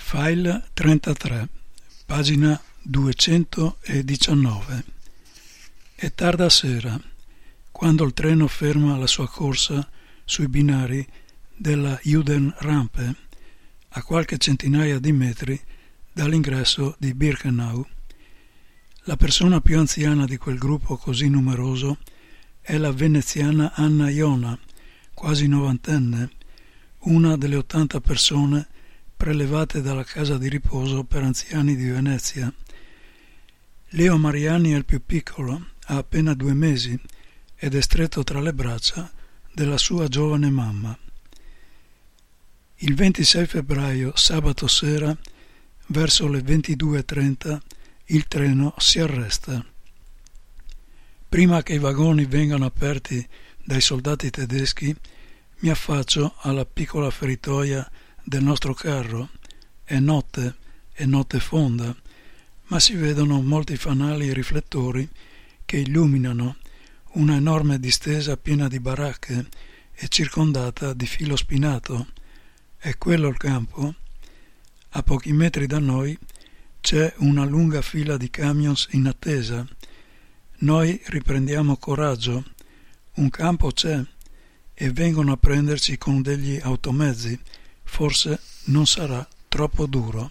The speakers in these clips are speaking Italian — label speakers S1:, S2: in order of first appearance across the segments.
S1: File 33, pagina 219. È tarda sera, quando il treno ferma la sua corsa sui binari della Judenrampe, a qualche centinaia di metri dall'ingresso di Birkenau. La persona più anziana di quel gruppo così numeroso è la veneziana Anna Iona, quasi novantenne, una delle 80 persone prelevate dalla casa di riposo per anziani di Venezia. Leo Mariani è il più piccolo, ha appena 2 mesi ed è stretto tra le braccia della sua giovane mamma. Il 26 febbraio, sabato sera, verso le 22:30, il treno si arresta. Prima che i vagoni vengano aperti dai soldati tedeschi, mi affaccio alla piccola feritoia del nostro carro. È notte fonda, ma si vedono molti fanali e riflettori che illuminano una enorme distesa piena di baracche e circondata di filo spinato. È quello il campo? A pochi metri da noi c'è una lunga fila di camions in attesa. Noi riprendiamo coraggio. Un campo c'è e vengono a prenderci con degli automezzi. Forse non sarà troppo duro.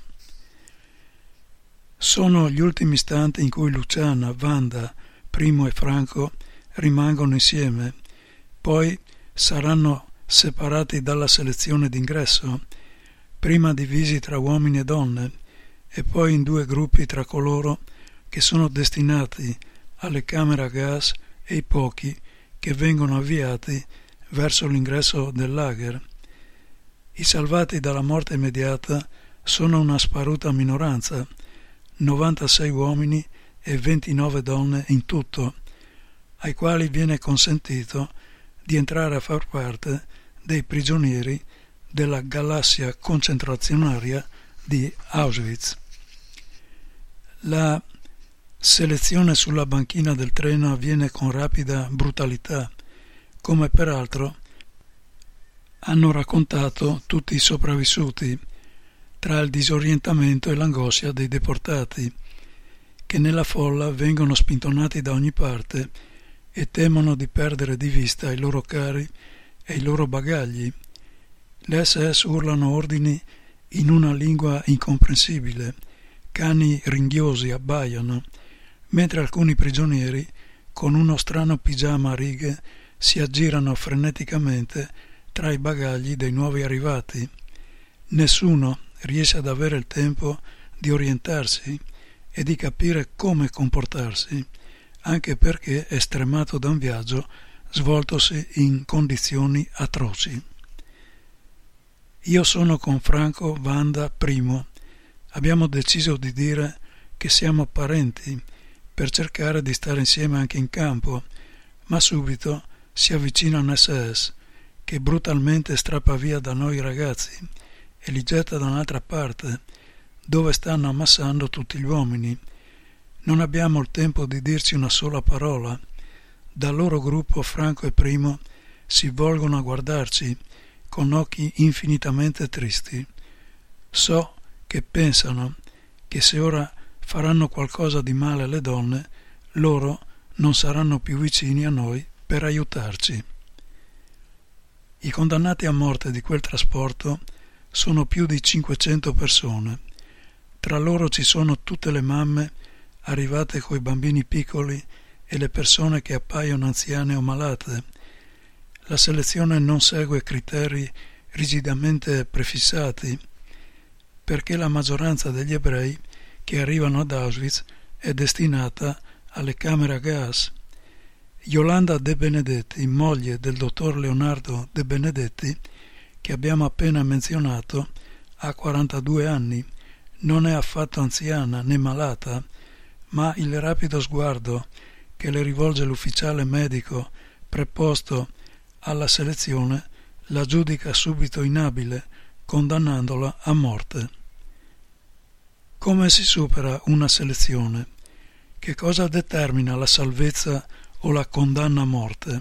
S1: Sono gli ultimi istanti in cui Luciana, Wanda, Primo e Franco rimangono insieme, poi saranno separati dalla selezione d'ingresso, prima divisi tra uomini e donne e poi in 2 gruppi tra coloro che sono destinati alle camere a gas e i pochi che vengono avviati verso l'ingresso del lager. I salvati dalla morte immediata sono una sparuta minoranza, 96 uomini e 29 donne in tutto, ai quali viene consentito di entrare a far parte dei prigionieri della galassia concentrazionaria di Auschwitz. La selezione sulla banchina del treno avviene con rapida brutalità, come peraltro hanno raccontato tutti i sopravvissuti, tra il disorientamento e l'angoscia dei deportati, che nella folla vengono spintonati da ogni parte e temono di perdere di vista i loro cari e i loro bagagli. Le SS urlano ordini in una lingua incomprensibile, cani ringhiosi abbaiano, mentre alcuni prigionieri, con uno strano pigiama a righe, si aggirano freneticamente tra i bagagli dei nuovi arrivati. Nessuno riesce ad avere il tempo di orientarsi e di capire come comportarsi, anche perché è stremato da un viaggio svoltosi in condizioni atroci. Io sono con Franco, Wanda, Primo. Abbiamo deciso di dire che siamo parenti per cercare di stare insieme anche in campo, ma subito si avvicina un SS che brutalmente strappa via da noi i ragazzi e li getta da un'altra parte, dove stanno ammassando tutti gli uomini. Non abbiamo il tempo di dirci una sola parola. Dal loro gruppo Franco e Primo si volgono a guardarci con occhi infinitamente tristi. So che pensano che se ora faranno qualcosa di male alle donne, loro non saranno più vicini a noi per aiutarci. I condannati a morte di quel trasporto sono più di 500 persone. Tra loro ci sono tutte le mamme arrivate coi bambini piccoli e le persone che appaiono anziane o malate. La selezione non segue criteri rigidamente prefissati, perché la maggioranza degli ebrei che arrivano ad Auschwitz è destinata alle camere a gas. Yolanda De Benedetti, moglie del dottor Leonardo De Benedetti, che abbiamo appena menzionato, ha 42 anni, non è affatto anziana né malata, ma il rapido sguardo che le rivolge l'ufficiale medico preposto alla selezione la giudica subito inabile, condannandola a morte. Come si supera una selezione? Che cosa determina la salvezza o la condanna a morte?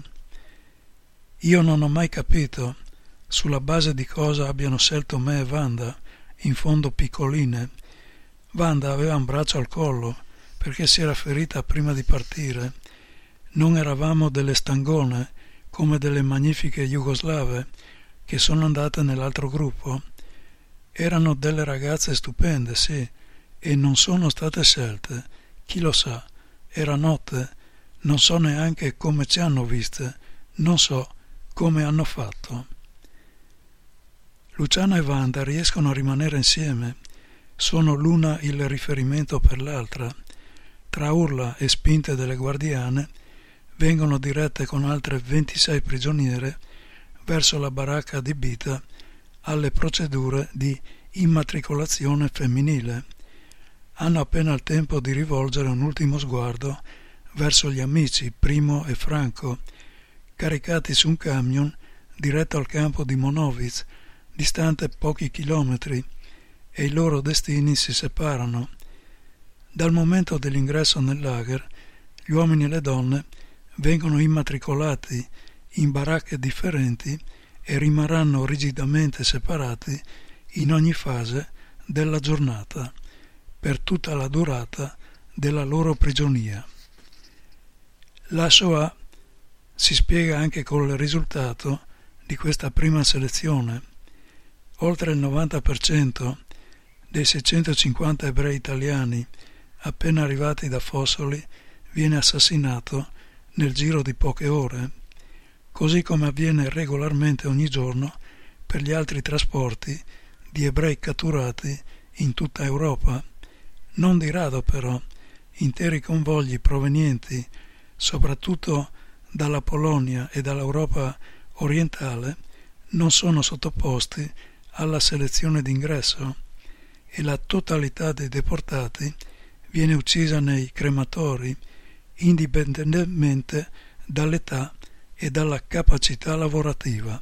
S1: Io non ho mai capito sulla base di cosa abbiano scelto me e Wanda in fondo piccoline. Wanda aveva un braccio al collo perché si era ferita prima di partire. Non eravamo delle stangone come delle magnifiche jugoslave che sono andate nell'altro gruppo. Erano delle ragazze stupende, sì, e non sono state scelte. Chi lo sa, era notte, non so neanche come ci hanno viste, non so come hanno fatto. Luciana e Wanda riescono a rimanere insieme, sono l'una il riferimento per l'altra. Tra urla e spinte delle guardiane vengono dirette con altre 26 prigioniere verso la baracca adibita alle procedure di immatricolazione femminile. Hanno appena il tempo di rivolgere un ultimo sguardo verso gli amici Primo e Franco, caricati su un camion diretto al campo di Monowitz, distante pochi chilometri, e i loro destini si separano. Dal momento dell'ingresso nel lager, gli uomini e le donne vengono immatricolati in baracche differenti e rimarranno rigidamente separati in ogni fase della giornata, per tutta la durata della loro prigionia. La Shoah si spiega anche col risultato di questa prima selezione. Oltre il 90% dei 650 ebrei italiani appena arrivati da Fossoli viene assassinato nel giro di poche ore, così come avviene regolarmente ogni giorno per gli altri trasporti di ebrei catturati in tutta Europa. Non di rado però interi convogli provenienti soprattutto dalla Polonia e dall'Europa orientale non sono sottoposti alla selezione d'ingresso e la totalità dei deportati viene uccisa nei crematori indipendentemente dall'età e dalla capacità lavorativa.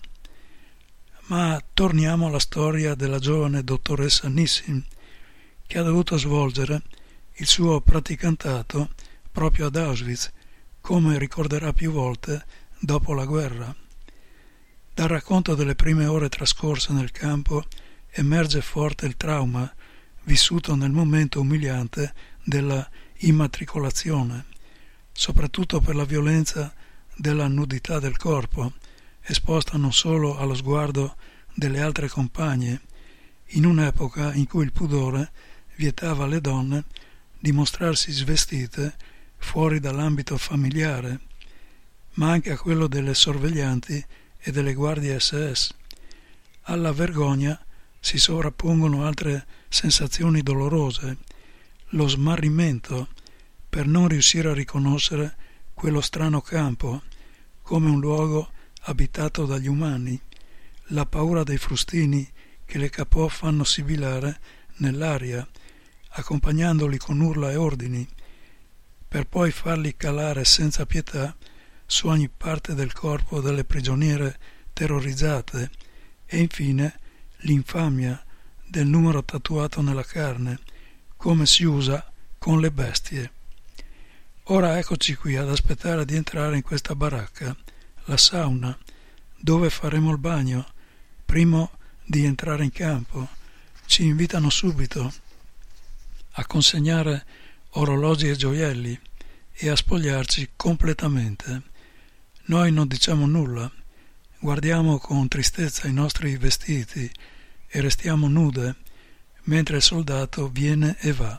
S1: Ma torniamo alla storia della giovane dottoressa Nissim, che ha dovuto svolgere il suo praticantato proprio ad Auschwitz, come ricorderà più volte dopo la guerra. Dal racconto delle prime ore trascorse nel campo emerge forte il trauma vissuto nel momento umiliante della immatricolazione, soprattutto per la violenza della nudità del corpo, esposta non solo allo sguardo delle altre compagne, in un'epoca in cui il pudore vietava alle donne di mostrarsi svestite fuori dall'ambito familiare, ma anche a quello delle sorveglianti e delle guardie SS. Alla vergogna si sovrappongono altre sensazioni dolorose, lo smarrimento per non riuscire a riconoscere quello strano campo come un luogo abitato dagli umani, la paura dei frustini che le capò fanno sibilare nell'aria, accompagnandoli con urla e ordini, per poi farli calare senza pietà su ogni parte del corpo delle prigioniere terrorizzate, e infine l'infamia del numero tatuato nella carne, come si usa con le bestie. Ora eccoci qui ad aspettare di entrare in questa baracca, la sauna, dove faremo il bagno, prima di entrare in campo. Ci invitano subito a consegnare orologi e gioielli e a spogliarci completamente. Noi non diciamo nulla, guardiamo con tristezza i nostri vestiti e restiamo nude, mentre il soldato viene e va.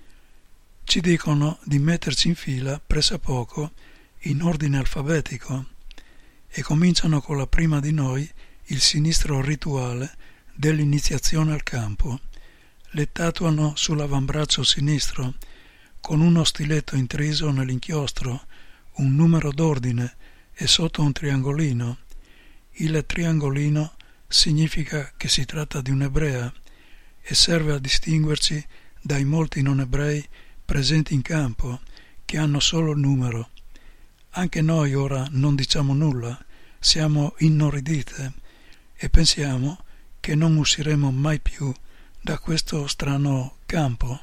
S1: Ci dicono di metterci in fila pressappoco in ordine alfabetico e cominciano con la prima di noi il sinistro rituale dell'iniziazione al campo. Le tatuano sull'avambraccio sinistro con uno stiletto intriso nell'inchiostro un numero d'ordine e sotto un triangolino. Il triangolino significa che si tratta di un'ebrea e serve a distinguerci dai molti non ebrei presenti in campo che hanno solo il numero. Anche noi ora non diciamo nulla, siamo inorridite e pensiamo che non usciremo mai più da questo strano campo.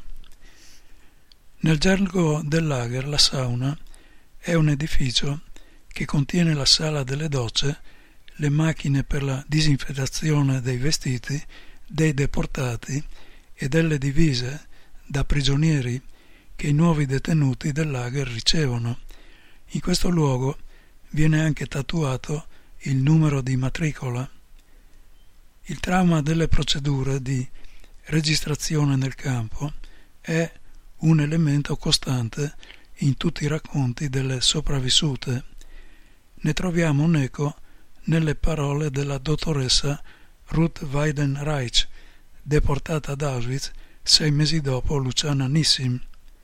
S1: Nel gergo del lager, la sauna è un edificio che contiene la sala delle docce, le macchine per la disinfettazione dei vestiti, dei deportati e delle divise da prigionieri che i nuovi detenuti del lager ricevono. In questo luogo viene anche tatuato il numero di matricola. Il trauma delle procedure di registrazione nel campo è un elemento costante in tutti i racconti delle sopravvissute. Ne troviamo un eco nelle parole della dottoressa Ruth Weidenreich, deportata ad Auschwitz 6 mesi dopo Luciana Nissim.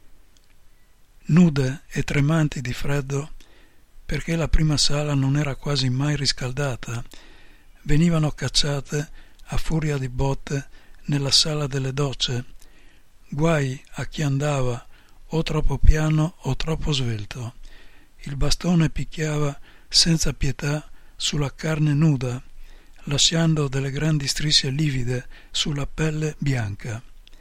S1: Nude e tremanti di freddo, perché la prima sala non era quasi mai riscaldata, venivano cacciate a furia di botte nella sala delle docce. Guai a chi andava o troppo piano o troppo svelto. Il bastone picchiava senza pietà sulla carne nuda, lasciando delle grandi strisce livide sulla pelle bianca.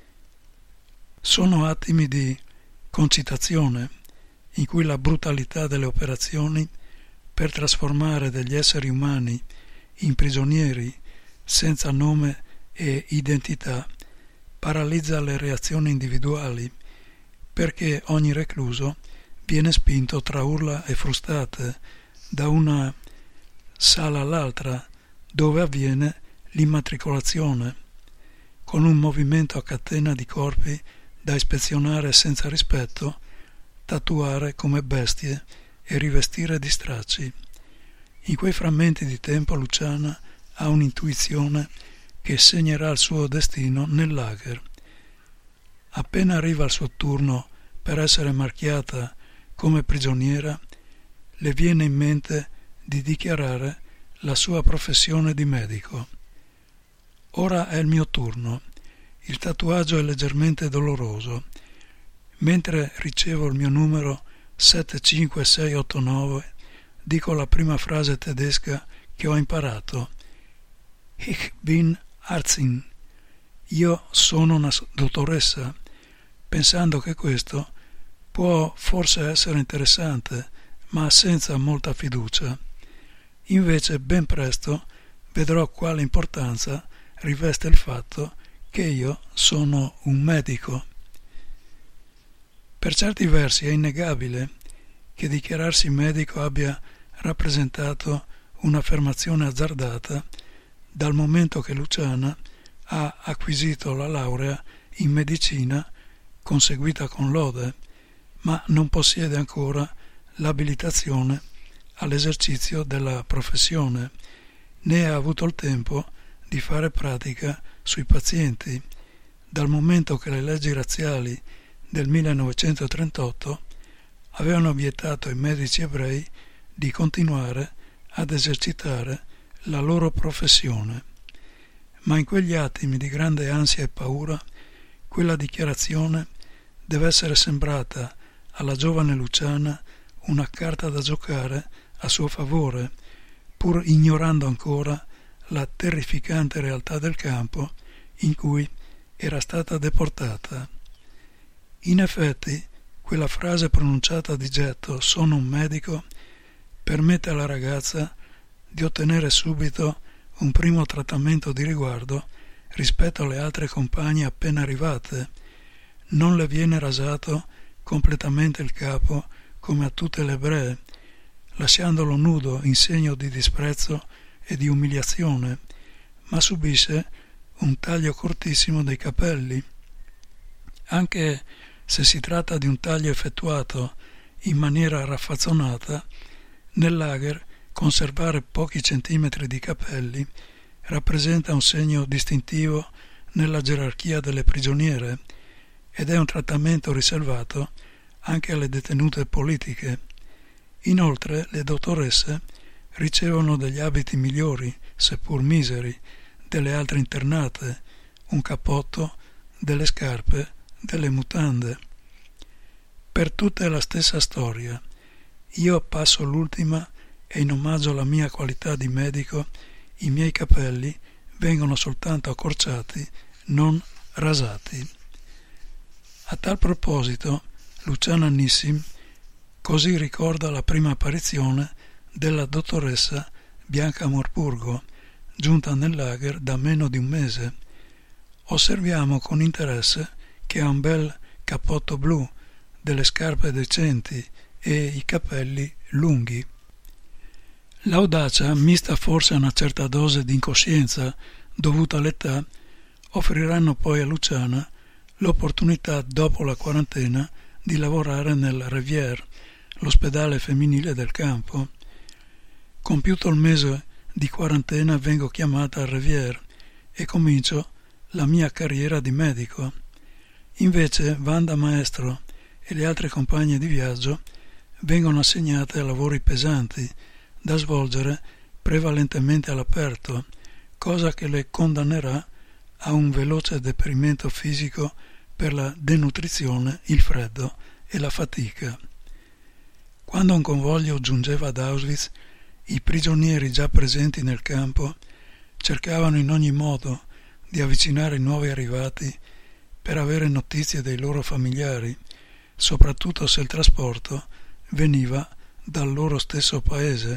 S1: Sono attimi di concitazione in cui la brutalità delle operazioni per trasformare degli esseri umani in prigionieri senza nome e identità paralizza le reazioni individuali, perché ogni recluso viene spinto tra urla e frustate da una sala all'altra dove avviene l'immatricolazione, con un movimento a catena di corpi da ispezionare senza rispetto, tatuare come bestie e rivestire di stracci. In quei frammenti di tempo Luciana ha un'intuizione che segnerà il suo destino nel lager. Appena arriva il suo turno per essere marchiata come prigioniera, le viene in mente di dichiarare la sua professione di medico. Ora è il mio turno. Il tatuaggio è leggermente doloroso. Mentre ricevo il mio numero 75689, dico la prima frase tedesca che ho imparato. Ich bin Ärztin. Io sono una dottoressa, pensando che questo può forse essere interessante, ma senza molta fiducia. Invece ben presto vedrò quale importanza riveste il fatto che io sono un medico. Per certi versi è innegabile che dichiararsi medico abbia rappresentato un'affermazione azzardata dal momento che Luciana ha acquisito la laurea in medicina conseguita con lode, ma non possiede ancora l'abilitazione all'esercizio della professione, né ha avuto il tempo di fare pratica sui pazienti, dal momento che le leggi razziali del 1938 avevano vietato ai medici ebrei di continuare ad esercitare la loro professione. Ma in quegli attimi di grande ansia e paura, quella dichiarazione deve essere sembrata alla giovane Luciana una carta da giocare a suo favore, pur ignorando ancora la terrificante realtà del campo in cui era stata deportata. In effetti, quella frase pronunciata di getto «sono un medico» permette alla ragazza di ottenere subito un primo trattamento di riguardo rispetto alle altre compagne appena arrivate. Non le viene rasato completamente il capo come a tutte le ebree, lasciandolo nudo in segno di disprezzo e di umiliazione, ma subisce un taglio cortissimo dei capelli. Anche se si tratta di un taglio effettuato in maniera raffazzonata, nel lager conservare pochi centimetri di capelli rappresenta un segno distintivo nella gerarchia delle prigioniere ed è un trattamento riservato anche alle detenute politiche. Inoltre le dottoresse ricevono degli abiti migliori, seppur miseri, delle altre internate, un cappotto, delle scarpe, delle mutande. Per tutte è la stessa storia. Io passo l'ultima e in omaggio alla mia qualità di medico i miei capelli vengono soltanto accorciati, non rasati. A tal proposito, Luciana Nissim così ricorda la prima apparizione della dottoressa Bianca Morpurgo, giunta nel lager da meno di un mese. Osserviamo con interesse che ha un bel cappotto blu, delle scarpe decenti e i capelli lunghi. L'audacia, mista forse a una certa dose di incoscienza dovuta all'età, offriranno poi a Luciana l'opportunità dopo la quarantena di lavorare nel Revier, l'ospedale femminile del campo. Compiuto il mese di quarantena vengo chiamata al Revier e comincio la mia carriera di medico. Invece Wanda Maestro e le altre compagne di viaggio vengono assegnate a lavori pesanti da svolgere prevalentemente all'aperto, cosa che le condannerà a un veloce deprimento fisico per la denutrizione, il freddo e la fatica. Quando un convoglio giungeva ad Auschwitz, i prigionieri già presenti nel campo cercavano in ogni modo di avvicinare i nuovi arrivati per avere notizie dei loro familiari, soprattutto se il trasporto veniva dal loro stesso paese.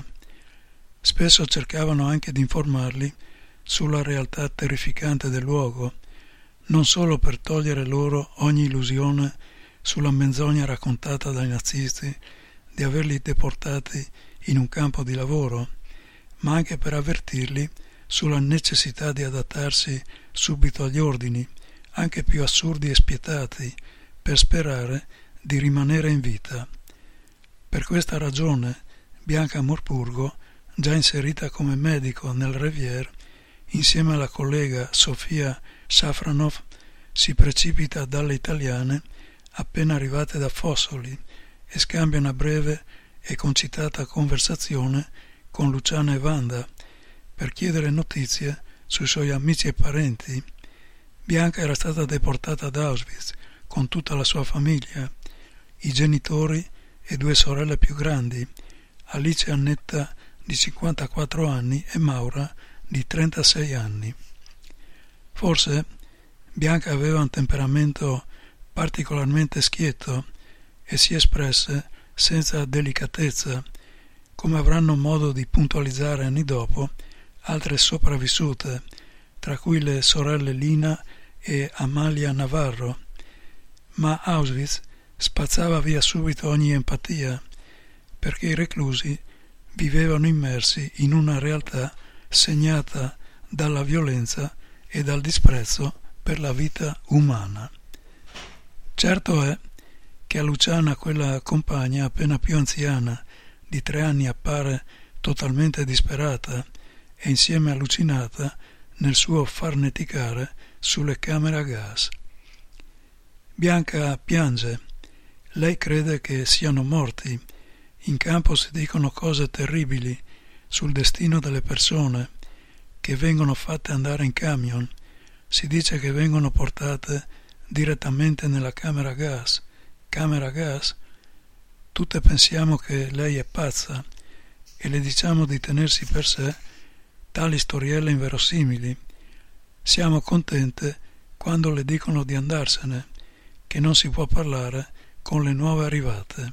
S1: Spesso cercavano anche di informarli sulla realtà terrificante del luogo, non solo per togliere loro ogni illusione sulla menzogna raccontata dai nazisti di averli deportati in un campo di lavoro, ma anche per avvertirli sulla necessità di adattarsi subito agli ordini, anche più assurdi e spietati, per sperare di rimanere in vita. Per questa ragione Bianca Morpurgo, già inserita come medico nel Revier, insieme alla collega Sofia Safranov, si precipita dalle italiane appena arrivate da Fossoli e scambia una breve e concitata conversazione con Luciana e Wanda per chiedere notizie sui suoi amici e parenti. Bianca era stata deportata ad Auschwitz con tutta la sua famiglia, i genitori e 2 sorelle più grandi, Alice Annetta di 54 anni e Maura di 36 anni. Forse Bianca aveva un temperamento particolarmente schietto e si espresse senza delicatezza, come avranno modo di puntualizzare anni dopo altre sopravvissute, tra cui le sorelle Lina e Amalia Navarro. Ma Auschwitz spazzava via subito ogni empatia, perché i reclusi vivevano immersi in una realtà segnata dalla violenza e dal disprezzo per la vita umana. Certo è che a Luciana quella compagna appena più anziana di 3 anni appare totalmente disperata e insieme allucinata nel suo farneticare sulle camere a gas. Bianca piange. Lei crede che siano morti. In campo si dicono cose terribili sul destino delle persone che vengono fatte andare in camion. Si dice che vengono portate direttamente nella camera a gas. Camera a gas? Tutte pensiamo che lei è pazza e le diciamo di tenersi per sé tali storielle inverosimili. Siamo contente quando le dicono di andarsene, che non si può parlare con le nuove arrivate.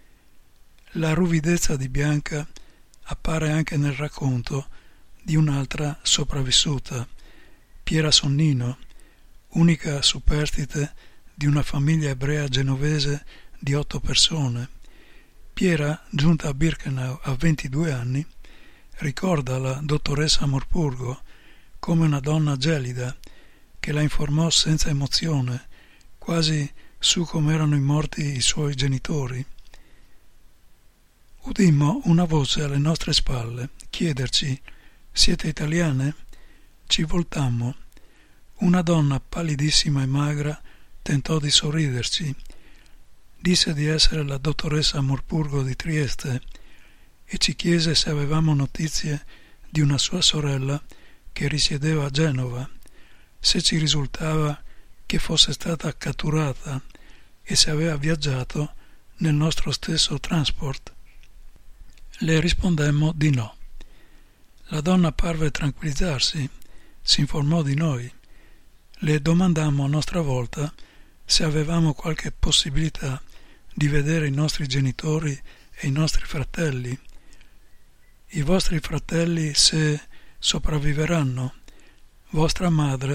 S1: La ruvidezza di Bianca appare anche nel racconto di un'altra sopravvissuta, Piera Sonnino, unica superstite di una famiglia ebrea genovese di 8 persone. Piera, giunta a Birkenau a 22 anni, ricorda la dottoressa Morpurgo come una donna gelida che la informò senza emozione, quasi su come erano morti i suoi genitori. Udimmo una voce alle nostre spalle chiederci: «Siete italiane?» Ci voltammo. Una donna pallidissima e magra tentò di sorriderci. Disse di essere la dottoressa Morpurgo di Trieste e ci chiese se avevamo notizie di una sua sorella che risiedeva a Genova, se ci risultava che fosse stata catturata e se aveva viaggiato nel nostro stesso transport. Le rispondemmo di no. La donna parve tranquillizzarsi, si informò di noi. Le domandammo a nostra volta se avevamo qualche possibilità di vedere i nostri genitori e i nostri fratelli. I vostri fratelli, se sopravviveranno, vostra madre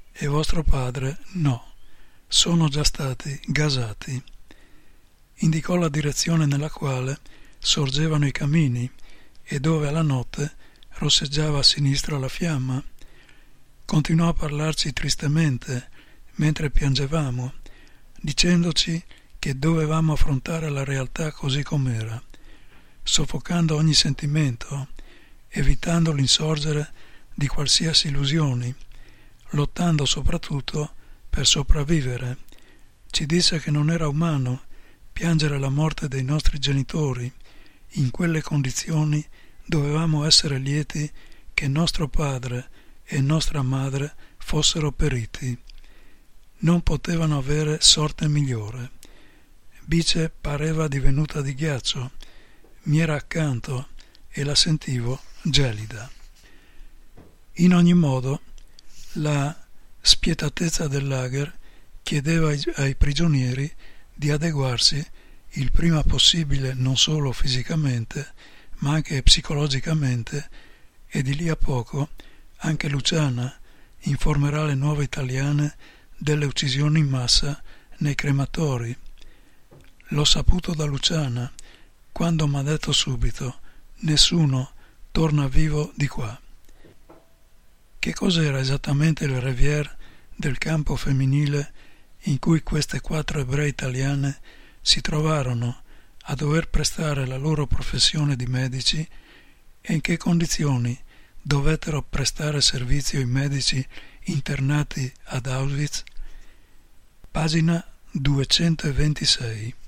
S1: e vostro padre no, sono già stati gasati. Indicò la direzione nella quale sorgevano i camini e dove alla notte rosseggiava a sinistra la fiamma. Continuò a parlarci tristemente mentre piangevamo, dicendoci che dovevamo affrontare la realtà così com'era, soffocando ogni sentimento, evitando l'insorgere di qualsiasi illusioni, lottando soprattutto per sopravvivere. Ci disse che non era umano piangere la morte dei nostri genitori. In quelle condizioni dovevamo essere lieti che nostro padre e nostra madre fossero periti. Non potevano avere sorte migliore. Bice pareva divenuta di ghiaccio. Mi era accanto e la sentivo gelida. In ogni modo, la spietatezza del lager chiedeva ai prigionieri di adeguarsi il prima possibile non solo fisicamente, ma anche psicologicamente, e di lì a poco anche Luciana informerà le nuove italiane delle uccisioni in massa nei crematori. L'ho saputo da Luciana, quando m'ha detto subito: nessuno torna vivo di qua. Che cos'era esattamente il revier del campo femminile in cui queste 4 ebree italiane si trovarono a dover prestare la loro professione di medici, e in che condizioni dovettero prestare servizio i medici internati ad Auschwitz? Pagina 226.